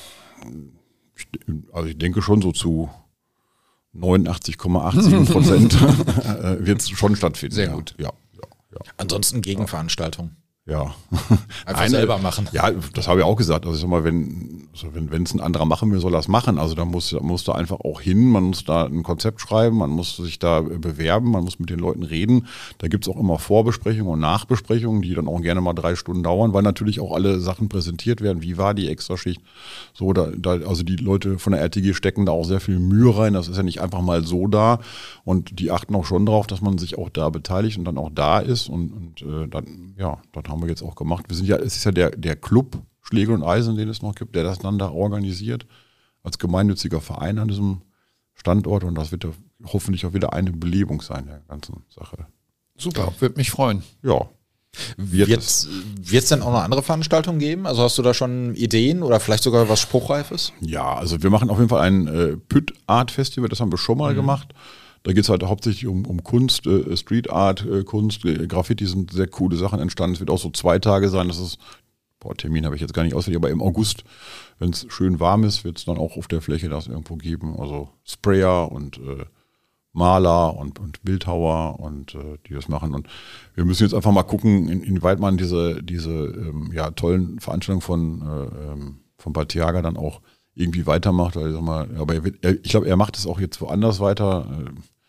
ich, also ich denke schon so zu neunundachtzig Komma sieben Prozent wird es schon stattfinden.
Sehr
ja.
gut.
Ja, ja, ja.
Ansonsten Gegenveranstaltungen.
Ja.
Einfach
Eine,
selber machen.
Ja, das habe ich auch gesagt. Also ich sag mal, wenn also wenn wenn es ein anderer machen will, soll er das machen. Also da muss, muss da einfach auch hin, man muss da ein Konzept schreiben, man muss sich da bewerben, man muss mit den Leuten reden. Da gibt's auch immer Vorbesprechungen und Nachbesprechungen, die dann auch gerne mal drei Stunden dauern, weil natürlich auch alle Sachen präsentiert werden. Wie war die Extraschicht? So, da, da, also die Leute von der R T G stecken da auch sehr viel Mühe rein. Das ist ja nicht einfach mal so da. Und die achten auch schon drauf, dass man sich auch da beteiligt und dann auch da ist. Und, und äh, dann, ja, dann haben wir jetzt auch gemacht. Wir sind ja, es ist ja der, der Club Schlegel und Eisen, den es noch gibt, der das dann da organisiert, als gemeinnütziger Verein an diesem Standort. Und das wird ja hoffentlich auch wieder eine Belebung sein der ganzen Sache.
Super, würde mich freuen.
Ja.
Wird es denn auch noch andere Veranstaltungen geben? Also hast du da schon Ideen oder vielleicht sogar was Spruchreifes?
Ja, also wir machen auf jeden Fall ein äh, Püt Art Festival, das haben wir schon mal mhm. gemacht. Da geht es halt hauptsächlich um, um Kunst, äh, Street Art, äh, Kunst, äh, Graffiti sind sehr coole Sachen entstanden. Es wird auch so zwei Tage sein, das ist, boah, Termin habe ich jetzt gar nicht auswendig, aber im August, wenn es schön warm ist, wird es dann auch auf der Fläche das irgendwo geben. Also Sprayer und äh, Maler und, und Bildhauer und äh, die das machen. Und wir müssen jetzt einfach mal gucken, in, inwieweit man diese, diese ähm, ja, tollen Veranstaltungen von, äh, ähm, von Batiaga dann auch irgendwie weitermacht. Weil, sag mal, aber er wird, er, ich glaube, er macht es auch jetzt woanders weiter. Äh,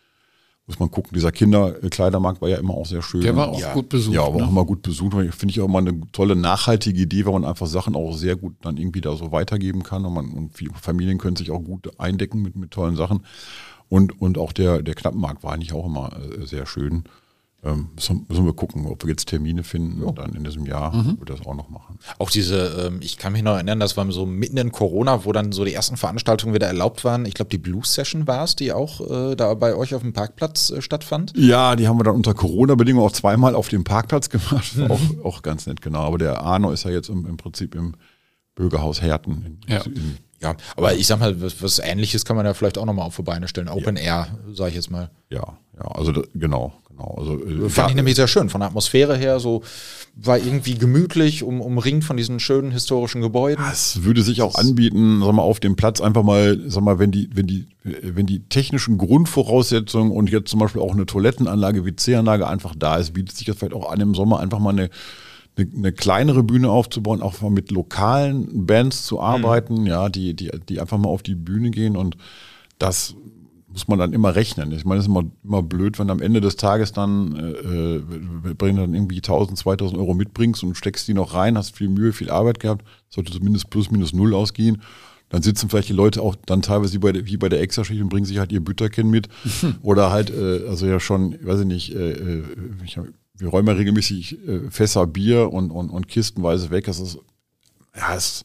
muss man gucken. Dieser Kinderkleidermarkt war ja immer auch sehr schön.
Der war auch
ja,
gut besucht.
Ja, war
ne?
auch immer gut besucht. Finde ich auch immer eine tolle, nachhaltige Idee, weil man einfach Sachen auch sehr gut dann irgendwie da so weitergeben kann. Und, man, und viele Familien können sich auch gut eindecken mit, mit tollen Sachen. Und, und auch der, der Knappenmarkt war eigentlich auch immer äh, sehr schön. Ähm, müssen, müssen wir gucken, ob wir jetzt Termine finden und dann in diesem Jahr mhm. wir das auch noch machen.
Auch diese, ähm, ich kann mich noch erinnern, das war so mitten in Corona, wo dann so die ersten Veranstaltungen wieder erlaubt waren. Ich glaube, die Blues Session war es, die auch äh, da bei euch auf dem Parkplatz äh, stattfand.
Ja, die haben wir dann unter Corona-Bedingungen auch zweimal auf dem Parkplatz gemacht. War auch, auch ganz nett, genau. Aber der Arno ist ja jetzt im, im Prinzip im Bürgerhaus Herten. In,
ja.
in,
Ja, aber ich sag mal, was, was Ähnliches kann man ja vielleicht auch nochmal auf die Beine stellen. Open Air, sage ich jetzt mal.
Ja, ja, also da, genau, genau. Also, äh,
Fand
ja,
ich nämlich sehr schön. Von der Atmosphäre her, so war irgendwie gemütlich, um, umringt von diesen schönen historischen Gebäuden.
Es würde sich auch anbieten, sag mal, auf dem Platz einfach mal, sag mal, wenn die, wenn die, wenn die technischen Grundvoraussetzungen und jetzt zum Beispiel auch eine Toilettenanlage, W C-Anlage einfach da ist, bietet sich das vielleicht auch an, im Sommer einfach mal eine, eine, eine kleinere Bühne aufzubauen, auch mal mit lokalen Bands zu arbeiten, mhm. ja, die, die, die einfach mal auf die Bühne gehen, und das muss man dann immer rechnen. Ich meine, es ist immer, immer blöd, wenn am Ende des Tages dann äh, bringen dann irgendwie tausend, zweitausend Euro mitbringst und steckst die noch rein, hast viel Mühe, viel Arbeit gehabt, sollte zumindest plus minus null ausgehen. Dann sitzen vielleicht die Leute auch dann teilweise wie bei der, wie bei der Extraschicht und bringen sich halt ihr Bütterchen mit. Mhm. Oder halt, äh, also ja schon, weiß ich nicht, äh, ich, wir räumen ja regelmäßig äh, Fässer Bier und, und, und kistenweise weg. Das ist, ja, es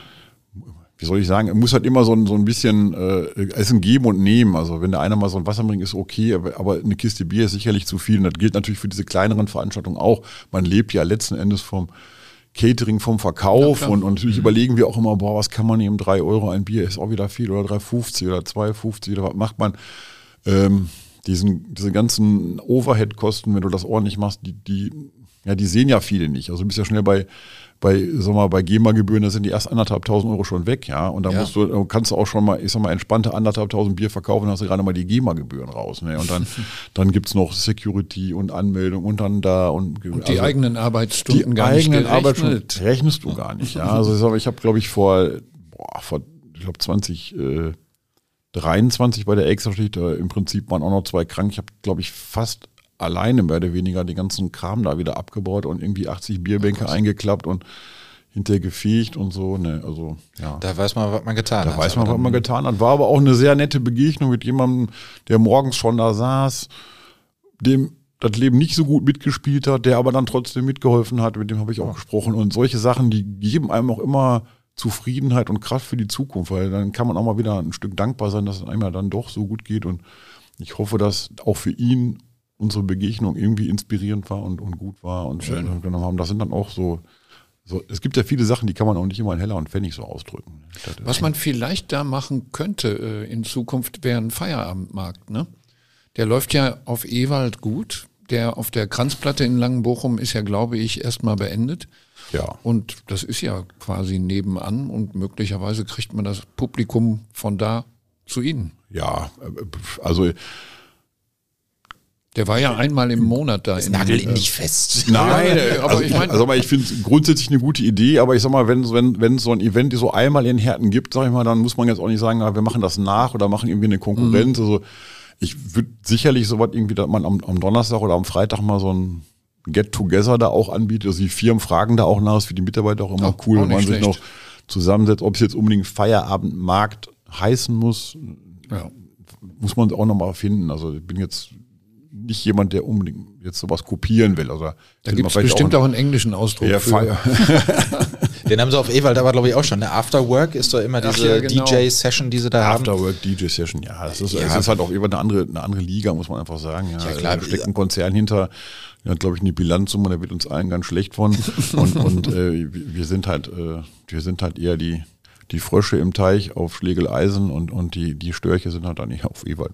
wie soll ich sagen, muss halt immer so ein, so ein bisschen, äh, es ist ein Geben und Nehmen. Also wenn der einer mal so ein Wasser bringt, ist okay, aber, aber eine Kiste Bier ist sicherlich zu viel. Und das gilt natürlich für diese kleineren Veranstaltungen auch. Man lebt ja letzten Endes vom Catering, vom Verkauf, ja, und, und natürlich mhm. überlegen wir auch immer, boah, was kann man nehmen, drei Euro ein Bier ist auch wieder viel, oder drei fünfzig oder zwei fünfzig oder was macht man. Ähm, diesen, diese ganzen Overhead-Kosten, wenn du das ordentlich machst, die, die, ja, die sehen ja viele nicht. Also du bist ja schnell bei Bei, sag mal, bei GEMA-Gebühren, da sind die erst anderthalbtausend Euro schon weg, ja. Und da ja. musst du, kannst du auch schon mal, ich sag mal, entspannte anderthalbtausend Bier verkaufen, dann hast du gerade mal die GEMA-Gebühren raus. Ne? Und dann, dann gibt's noch Security und Anmeldung und dann da und,
und die also, eigenen Arbeitsstunden
die
gar
eigenen
nicht
Arbeitsstunden rechnest du gar nicht, ja. Also ich, sag, ich habe, glaube ich, vor, boah, vor, ich glaube, zwanzig dreiundzwanzig bei der Extraschicht, äh, im Prinzip waren auch noch zwei krank. Ich habe, glaube ich, fast alleine mehr oder weniger den ganzen Kram da wieder abgebaut und irgendwie achtzig Bierbänke oh eingeklappt und hinterher gefegt und so. Ne, also, ja.
Da weiß man, was man getan
da
hat.
Da weiß man, was man getan hat. War aber auch eine sehr nette Begegnung mit jemandem, der morgens schon da saß, dem das Leben nicht so gut mitgespielt hat, der aber dann trotzdem mitgeholfen hat. Mit dem habe ich auch oh. gesprochen. Und solche Sachen, die geben einem auch immer Zufriedenheit und Kraft für die Zukunft, weil dann kann man auch mal wieder ein Stück dankbar sein, dass es einem ja dann doch so gut geht. Und ich hoffe, dass auch für ihn unsere Begegnung irgendwie inspirierend war und, und gut war und schön genommen haben. Das sind dann auch so, so, es gibt ja viele Sachen, die kann man auch nicht immer in Heller und Pfennig so ausdrücken.
Was man vielleicht da machen könnte äh, in Zukunft, wäre ein Feierabendmarkt, ne? Der läuft ja auf Ewald gut. Der auf der Kranzplatte in Langenbochum ist ja, glaube ich, erstmal beendet.
Ja.
Und das ist ja quasi nebenan und möglicherweise kriegt man das Publikum von da zu Ihnen.
Ja, also
der war ja einmal im Monat da.
Das nagelt ihn nicht fest.
Nein,
aber
also
ich meine,
also ich finde es grundsätzlich eine gute Idee, aber ich sag mal, wenn wenn wenn es so ein Event so einmal in Herten gibt, sag ich mal, dann muss man jetzt auch nicht sagen, wir machen das nach oder machen irgendwie eine Konkurrenz. Mhm. Also ich würde sicherlich sowas irgendwie, dass man am, am Donnerstag oder am Freitag mal so ein Get-Together da auch anbietet. Also die Firmen fragen da auch nach, ist für die Mitarbeiter auch immer auch, cool, wenn man sich noch zusammensetzt, ob es jetzt unbedingt Feierabendmarkt heißen muss, ja. muss man auch nochmal finden. Also ich bin jetzt nicht jemand, der unbedingt jetzt sowas kopieren will. Also,
da gibt es bestimmt auch einen, auch einen englischen Ausdruck
ja, für.
Den haben sie auf Ewald aber, glaube ich, auch schon. Der Afterwork ist doch immer diese ja, genau. D J-Session, die sie da haben.
Afterwork D J-Session, ja. Das ist, ja. Es ist halt auch immer eine andere, eine andere Liga, muss man einfach sagen. Ja,
ja klar.
Da steckt ein Konzern hinter, der hat, glaube ich, eine Bilanzsumme, da wird uns allen ganz schlecht von. Und, und äh, wir sind halt, äh, wir sind halt eher die Die Frösche im Teich auf Schlegeleisen und, und die, die Störche sind halt dann nicht auf Ewald.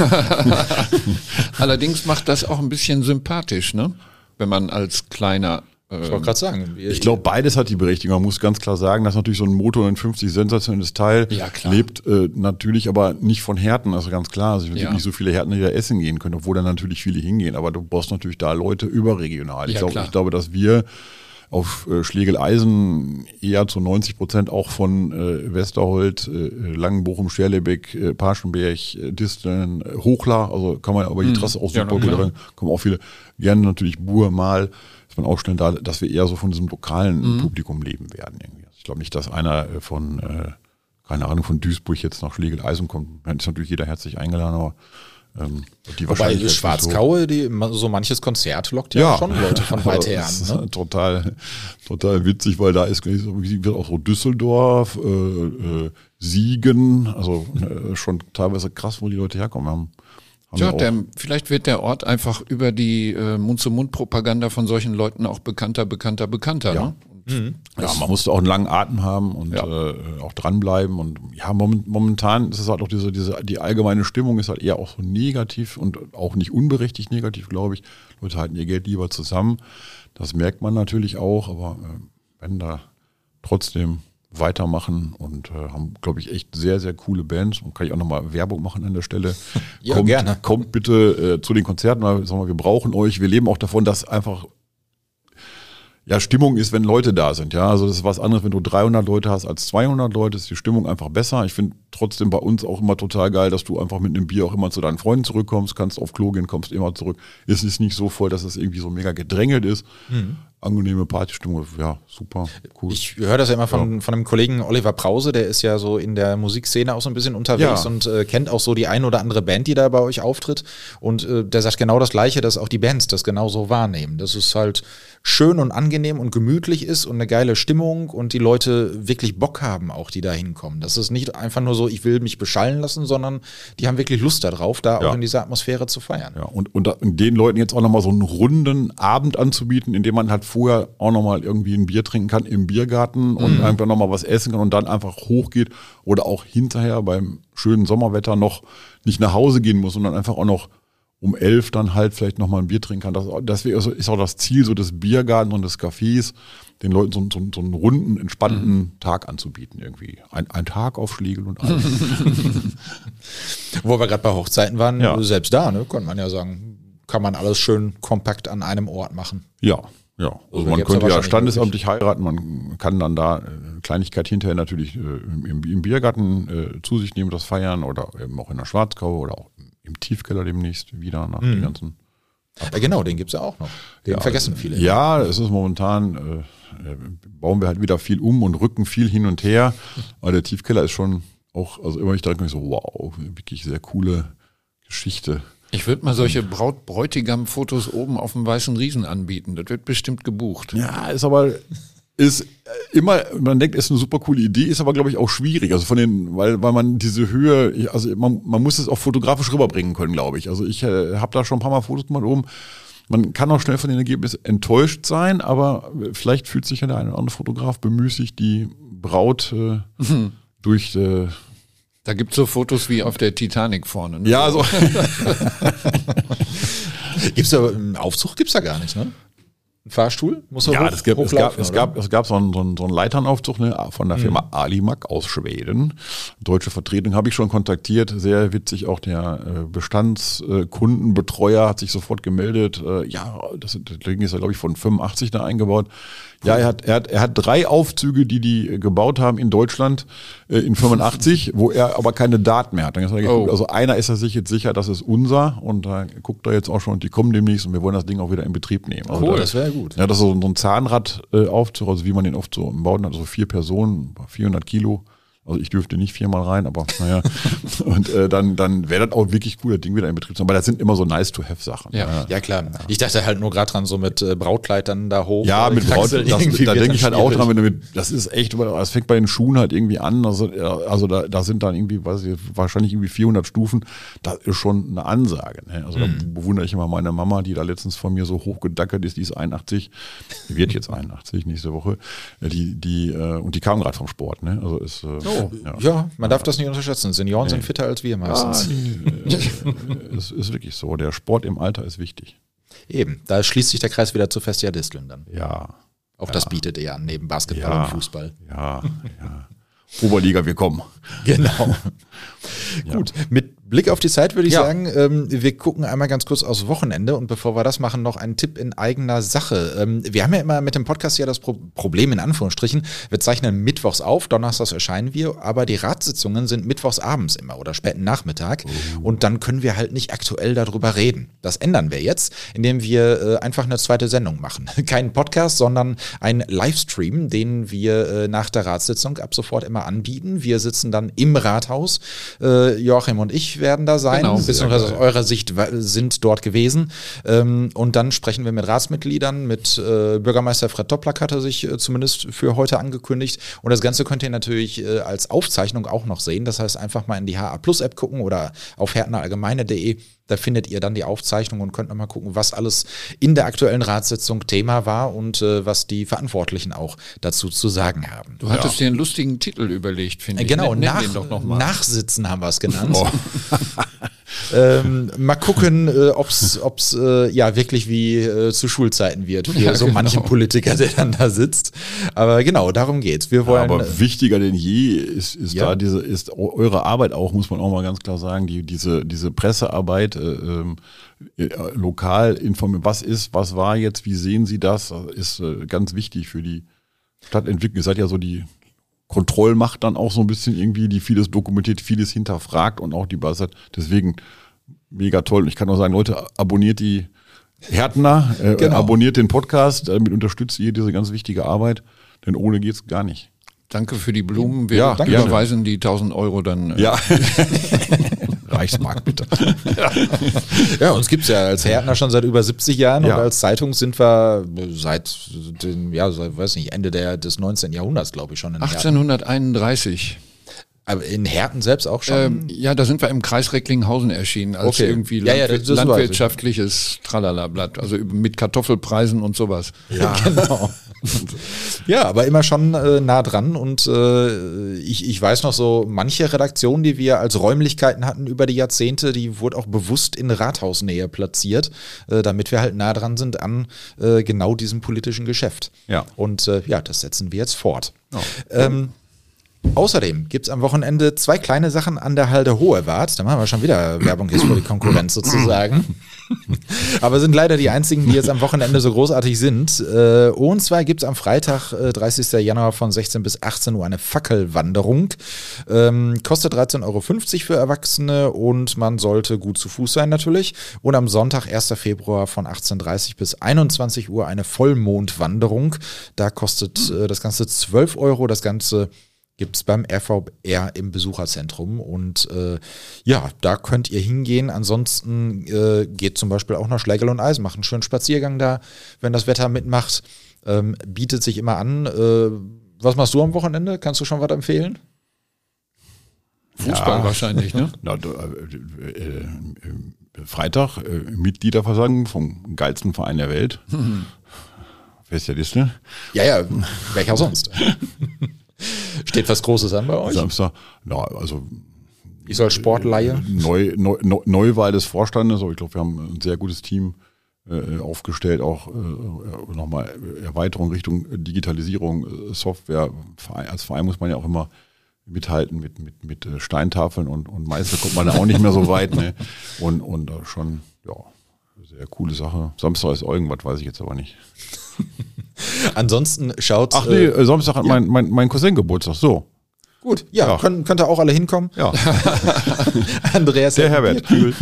Allerdings macht das auch ein bisschen sympathisch, ne? Wenn man als kleiner... Äh
ich wollte gerade sagen.
Ich glaube, beides hat die Berechtigung. Man muss ganz klar sagen, dass natürlich so ein Moto neunundfünfzig sensationelles Teil
ja,
lebt, äh, natürlich aber nicht von Härten, also ganz klar. Also es gibt ja. nicht so viele Härten, die da essen gehen können, obwohl da natürlich viele hingehen. Aber du brauchst natürlich da Leute überregional. Ich,
ja,
glaub, ich glaube, dass wir auf äh, Schlegeleisen eher zu neunzig Prozent auch von äh, Westerholt, äh, Langenbochum, Scherlebeck, äh, Paschenberg, äh, Disteln, äh, Hochla, also kann man aber die Trasse auch super gut rein, kommen auch viele, gerne natürlich Buhr, Mal, ist man auch schnell da, dass wir eher so von diesem lokalen mhm. Publikum leben werden. Irgendwie. Ich glaube nicht, dass einer von, äh, keine Ahnung, von Duisburg jetzt nach Schlegeleisen kommt. Dann ist natürlich jeder herzlich eingeladen, aber Ähm, die
Wobei Schwarzkaue, die, so manches Konzert lockt ja, ja schon Leute von weit her an. Ne?
Total, total witzig, weil da ist wird auch so Düsseldorf, äh, äh, Siegen, also äh, schon teilweise krass, wo die Leute herkommen. Haben, haben
ja, der, vielleicht wird der Ort einfach über die äh, Mund-zu-Mund-Propaganda von solchen Leuten auch bekannter, bekannter, bekannter.
Ja.
Ne?
Mhm.
Ja, man musste auch einen langen Atem haben und
Ja.
äh, auch dranbleiben. Und ja, moment, momentan ist es halt auch diese, diese, die allgemeine Stimmung ist halt eher auch so negativ und auch nicht unberechtigt negativ, glaube ich. Leute halten ihr Geld lieber zusammen. Das merkt man natürlich auch, aber äh, wenn da trotzdem weitermachen und äh, haben, glaube ich, echt sehr, sehr coole Bands. Und kann ich auch nochmal Werbung machen an der Stelle.
Ja,
kommt,
gerne.
Kommt bitte äh, zu den Konzerten, weil sagen wir, wir brauchen euch. Wir leben auch davon, dass einfach ja Stimmung ist, wenn Leute da sind. Ja, also das ist was anderes, wenn du dreihundert Leute hast als zweihundert Leute, ist die Stimmung einfach besser. Ich finde trotzdem bei uns auch immer total geil, dass du einfach mit einem Bier auch immer zu deinen Freunden zurückkommst, kannst auf Klo gehen, kommst immer zurück. Es ist nicht so voll, dass es irgendwie so mega gedrängelt ist. Mhm. Angenehme Partystimmung, ja, super, cool.
Ich höre das ja immer von, ja. von einem Kollegen Oliver Brause, der ist ja so in der Musikszene auch so ein bisschen unterwegs
Ja.
und äh, kennt auch so die ein oder andere Band, die da bei euch auftritt. Und äh, der sagt genau das Gleiche, dass auch die Bands das genauso wahrnehmen. Dass es halt schön und angenehm und gemütlich ist und eine geile Stimmung und die Leute wirklich Bock haben auch, die da hinkommen. Das ist nicht einfach nur so, ich will mich beschallen lassen, sondern die haben wirklich Lust darauf, da
Ja.
auch in dieser Atmosphäre zu feiern.
Ja, und, und, da- und den Leuten jetzt auch nochmal so einen runden Abend anzubieten, in dem man halt vorher auch nochmal irgendwie ein Bier trinken kann im Biergarten und
Mhm.
einfach nochmal was essen kann und dann einfach hochgeht oder auch hinterher beim schönen Sommerwetter noch nicht nach Hause gehen muss, sondern einfach auch noch um elf dann halt vielleicht nochmal ein Bier trinken kann. Das, das wär- also ist auch das Ziel so des Biergartens und des Cafés, den Leuten so, so, so einen runden, entspannten
Mhm.
Tag anzubieten irgendwie. Ein, ein Tag auf Schlegel und alles.
Wo wir gerade bei Hochzeiten waren,
Ja.
selbst da, ne, könnte man ja sagen, kann man alles schön kompakt an einem Ort machen.
Ja, ja. Also
Also
man
gibt's
könnte
ja
ja
wahrscheinlich
standesamtlich heiraten, man kann dann da äh, Kleinigkeit hinterher natürlich äh, im, im Biergarten äh, zu sich nehmen, das feiern oder eben auch in der Schwarzkau oder auch im, im Tiefkeller demnächst wieder nach den ganzen.
Ja, genau, den gibt's ja auch noch. Den
Ja,
vergessen viele.
Ja, es ist momentan, äh, äh, bauen wir halt wieder viel um und rücken viel hin und her. Aber der Tiefkeller ist schon auch, also immer ich denke so, wow, wirklich sehr coole Geschichte.
Ich würde mal solche Braut-Bräutigam-Fotos oben auf dem Weißen Riesen anbieten. Das wird bestimmt gebucht.
Ja, ist aber ist immer, man denkt, ist eine super coole Idee, ist aber glaube ich auch schwierig. Also von den, weil weil man diese Höhe, also man, man muss es auch fotografisch rüberbringen können, glaube ich. Also ich äh, habe da schon ein paar Mal Fotos gemacht oben. Man kann auch schnell von den Ergebnissen enttäuscht sein, aber vielleicht fühlt sich ja der eine oder andere Fotograf bemüßigt, die Braut äh, mhm. durch äh,
Da gibt es so Fotos wie auf der Titanic vorne. Ne?
ja, so.
Gibt's da einen Aufzug? Gibt's da gar nicht, ne? Ein Fahrstuhl? Muss er
Ja,
hoch,
das gab, es gab,
hochlaufen,
es
oder?
gab, es gab so einen, so einen, so einen Leiternaufzug ne, von der Firma mhm. Alimak aus Schweden. Deutsche Vertretung habe ich schon kontaktiert. Sehr witzig, auch der äh, Bestandskundenbetreuer hat sich sofort gemeldet. Äh, ja, das, das Ding ist ja, glaube ich, von fünfundachtzig da eingebaut. Ja, er hat, er hat, er hat drei Aufzüge, die die gebaut haben in Deutschland äh, in fünfundachtzig, wo er aber keine Daten mehr hat. Dann hat er geguckt,
Oh.
also einer ist er sich jetzt sicher, das ist unser und da guckt er jetzt auch schon, die kommen demnächst und wir wollen das Ding auch wieder in Betrieb nehmen. Also
Cool,
da-
das wäre gut.
Ja, das ist so ein Zahnradaufzug, also wie man den oft so im Bauen hat, also vier Personen, vierhundert Kilo. Also ich dürfte nicht viermal rein, aber naja. Und äh, dann, dann wäre das auch wirklich cool, das Ding wieder in Betrieb zu haben. Aber das sind immer so nice-to-have-Sachen.
Ja.
Ja, klar. Ich dachte halt nur gerade dran, so mit äh, Brautkleidern da hoch.
Ja,
äh,
mit Braut,
kraxeln,
das,
irgendwie
da
wird
denke
dann
ich halt auch
schwierig.
dran, wenn du mit, das ist echt, das fängt bei den Schuhen halt irgendwie an, also, also da, da sind dann irgendwie, weiß ich, wahrscheinlich irgendwie vierhundert Stufen, das ist schon eine Ansage, ne? Also da bewundere ich immer meine Mama, die da letztens von mir so hochgedackert ist, die ist einundachtzig, die wird jetzt einundachtzig nächste Woche, die, die, äh, und die kam gerade vom Sport, ne? Also ist, äh,
Oh,
ja.
ja, man darf das nicht unterschätzen. Senioren sind fitter als wir meistens.
Es ist wirklich so, der Sport im Alter ist wichtig.
Eben, da schließt sich der Kreis wieder zu Festia Disteln dann.
Ja,
Auch das bietet er an, neben Basketball
Ja.
und Fußball.
ja, ja. Oberliga, wir kommen.
Genau. Gut, mit Blick auf die Zeit würde ich
Ja.
sagen, ähm, wir gucken einmal ganz kurz aufs Wochenende und bevor wir das machen, noch ein Tipp in eigener Sache. Ähm, wir haben ja immer mit dem Podcast ja das Pro- Problem in Anführungsstrichen, wir zeichnen mittwochs auf, donnerstags erscheinen wir, aber die Ratssitzungen sind mittwochs abends immer oder späten Nachmittag
Oh.
und dann können wir halt nicht aktuell darüber reden. Das ändern wir jetzt, indem wir äh, einfach eine zweite Sendung machen. Keinen Podcast, sondern einen Livestream, den wir äh, nach der Ratssitzung ab sofort immer anbieten. Wir sitzen dann im Rathaus, äh, Joachim und ich werden da sein,
Genau,
beziehungsweise aus
sehr geil.
eurer Sicht wa- sind dort gewesen. Ähm, und dann sprechen wir mit Ratsmitgliedern, mit äh, Bürgermeister Fred Toplack hatte sich äh, zumindest für heute angekündigt. Und das Ganze könnt ihr natürlich äh, als Aufzeichnung auch noch sehen. Das heißt, einfach mal in die H A Plus App gucken oder auf härtnerallgemeine punkt de Da findet ihr dann die Aufzeichnung und könnt nochmal gucken, was alles in der aktuellen Ratssitzung Thema war und äh, was die Verantwortlichen auch dazu zu sagen haben.
Du hattest dir einen lustigen Titel überlegt, finde ich.
Genau,
Nenn, nenn
nach,
den doch noch mal.
Nachsitzen haben wir es genannt.
Oh.
ähm, mal gucken, äh, ob es äh, ja wirklich wie äh, zu Schulzeiten wird für
Ja,
so
genau.
manchen Politiker, der dann da sitzt. Aber genau, darum geht's. Wir wollen.
Aber wichtiger denn je ist, ist
Ja.
da diese, ist eure Arbeit auch, muss man auch mal ganz klar sagen, die, diese, diese Pressearbeit, äh, ähm, äh, lokal informieren, was ist, was war jetzt, wie sehen Sie das, ist äh, ganz wichtig für die Stadtentwicklung. Ihr seid ja so die Kontrollmacht dann auch so ein bisschen irgendwie, die vieles dokumentiert, vieles hinterfragt und auch die Basis hat. Deswegen mega toll. Und ich kann nur sagen, Leute, abonniert die Härtner, äh,
Genau.
abonniert den Podcast, damit unterstützt ihr diese ganz wichtige Arbeit, denn ohne geht's gar nicht.
Danke für die Blumen. Wir
Ja, danke.
überweisen die tausend Euro dann. äh,
Ja.
Reichsmark, bitte. Ja, uns gibt's ja als Härtner schon seit über siebzig Jahren
Ja.
und als Zeitung sind wir seit dem, ja, seit, weiß nicht, Ende der, des neunzehnten Jahrhunderts, glaube ich, schon in Herten.
achtzehnhunderteinunddreißig.
Aber in Herten selbst auch schon?
Ähm, ja, da sind wir im Kreis Recklinghausen erschienen, als
Okay.
irgendwie
Ja, ja,
Landwir
das- das weiß ich.
landwirtschaftliches Tralalablatt, also mit Kartoffelpreisen und sowas.
Ja, genau. Ja, aber immer schon äh, nah dran und äh, ich, ich weiß noch so, manche Redaktion, die wir als Räumlichkeiten hatten über die Jahrzehnte, die wurde auch bewusst in Rathausnähe platziert, äh, damit wir halt nah dran sind an äh, genau diesem politischen Geschäft.
Ja.
Und äh, ja, das setzen wir jetzt fort. Ähm, Außerdem gibt's am Wochenende zwei kleine Sachen an der Halde Hohewart. Da machen wir schon wieder Werbung jetzt für die Konkurrenz sozusagen. Aber sind leider die einzigen, die jetzt am Wochenende so großartig sind. Äh, Und zwar gibt's am Freitag, äh, dreißigsten Januar von sechzehn bis achtzehn Uhr eine Fackelwanderung. Ähm, Kostet dreizehn Euro fünfzig für Erwachsene und man sollte gut zu Fuß sein natürlich. Und am Sonntag, ersten Februar von achtzehn Uhr dreißig bis einundzwanzig Uhr eine Vollmondwanderung. Da kostet äh, das Ganze zwölf Euro. Das Ganze gibt's beim R V R im Besucherzentrum und äh, ja, da könnt ihr hingehen. Ansonsten äh, geht zum Beispiel auch nach Schlägerl und Eisen, macht einen schönen Spaziergang da, wenn das Wetter mitmacht, ähm, bietet sich immer an. Äh, was machst du am Wochenende? Kannst du schon was empfehlen?
Fußball
Ja.
wahrscheinlich, ne?
Na, du, äh, äh, äh, Freitag äh, Mitgliederversammlung vom geilsten Verein der Welt. Wer ist der Liste?
Ja, ja, welcher sonst? Steht was Großes an bei euch?
Samstag. Na, also
Ich soll Sportleihe.
Neu, Neu, Neu, Neuwahl des Vorstandes. Aber ich glaube, wir haben ein sehr gutes Team äh, aufgestellt. Auch äh, nochmal Erweiterung Richtung Digitalisierung, äh, Software. Verein, als Verein muss man ja auch immer mithalten mit, mit, mit äh, Steintafeln und, und meistens kommt man da auch nicht mehr so weit. Ne? Und, und äh, schon, ja, sehr coole Sache. Samstag ist irgendwas, weiß ich jetzt aber nicht.
Ansonsten schaut.
Ach nee,
äh,
äh, Samstag hat mein, mein, mein Cousin Geburtstag. So.
gut, ja,
Ja.
Können, könnt ihr auch alle hinkommen.
Ja,
Andreas,
der
hat ein
Herbert.
Bier.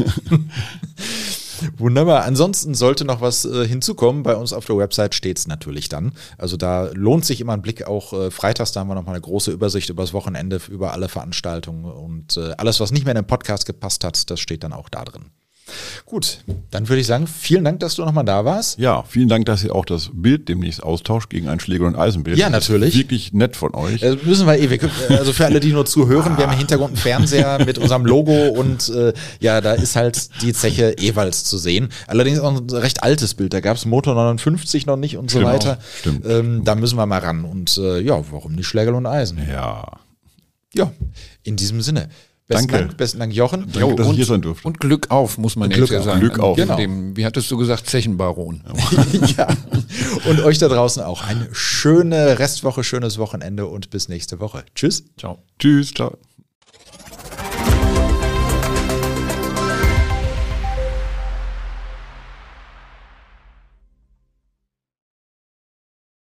Wunderbar. Ansonsten sollte noch was äh, hinzukommen. Bei uns auf der Website steht's natürlich dann. Also da lohnt sich immer ein Blick auch äh, freitags. Da haben wir nochmal eine große Übersicht über das Wochenende, über alle Veranstaltungen und äh, alles, was nicht mehr in den Podcast gepasst hat, das steht dann auch da drin. Gut, dann würde ich sagen, vielen Dank, dass du nochmal da warst.
Ja, vielen Dank, dass ihr auch das Bild demnächst austauscht gegen ein Schläger- und Eisenbild.
Ja,
Das ist
natürlich.
wirklich nett von euch.
Das müssen wir ewig. Also für alle, die nur zuhören, wir haben im Hintergrund einen Fernseher mit unserem Logo und äh, ja, da ist halt die Zeche Ewalds zu sehen. Allerdings auch ein recht altes Bild. Da gab es Motor neunundfünfzig noch nicht und so
Genau,
weiter.
stimmt.
Ähm, da müssen wir mal ran. Und äh, ja, warum nicht Schlägerl und Eisen?
Ja.
Ja, in diesem Sinne. Besten
Danke.
Dank, besten Dank, Jochen.
Danke, dass ich hier sein durfte.
Und Glück auf, muss man
Glück
jetzt ja
auf.
sagen.
Glück auf.
Dem,
Genau.
dem, wie hattest du gesagt, Zechenbaron.
Ja. Und euch da draußen auch eine schöne Restwoche, schönes Wochenende und bis nächste Woche. Tschüss.
Ciao.
Tschüss, ciao.